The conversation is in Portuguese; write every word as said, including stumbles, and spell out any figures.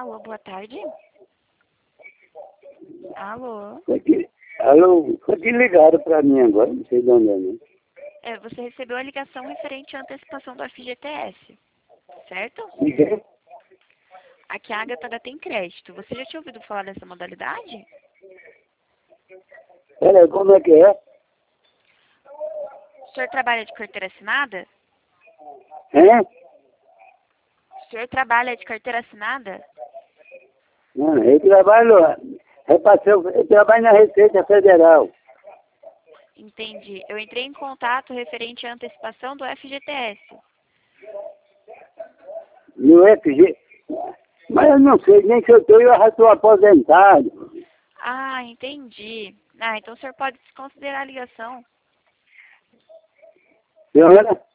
Alô, boa tarde. Alô. Foi que, alô, foi que ligaram para mim agora, não sei de onde é, né? É, você recebeu a ligação referente à antecipação do F G T S, certo? Liguei? Aqui a Agatha ainda tem crédito. Você já tinha ouvido falar dessa modalidade? Peraí, como é que é? O senhor trabalha de carteira assinada? Hein? O senhor trabalha de carteira assinada? Não, eu trabalho, eu, passei, eu trabalho na Receita Federal. Entendi. Eu entrei em contato referente à antecipação do F G T S. No F G. Mas eu não sei nem se eu tenho, eu já estou aposentado. Ah, entendi. Ah, então o senhor pode desconsiderar a ligação. Senhora?